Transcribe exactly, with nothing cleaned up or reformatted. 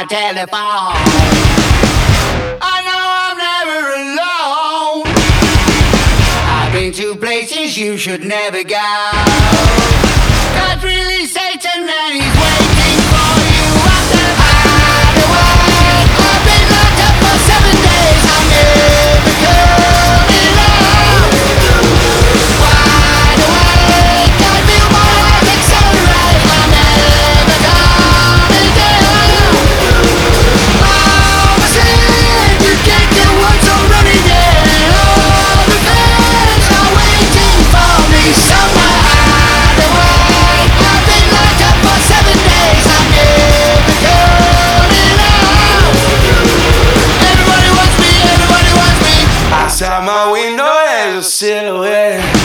telephone. I know I'm never alone. I've been to places you should never go. God's really Satan and he's waiting for you at the hideaway. I've been locked up for seven days. I'm never coming out. Wide awake, I feel my heart accelerate. I'm never coming down. I'm asleep, you can't get what's already there. All the fans are waiting for me somewhere. Outside my window there's a silhouette.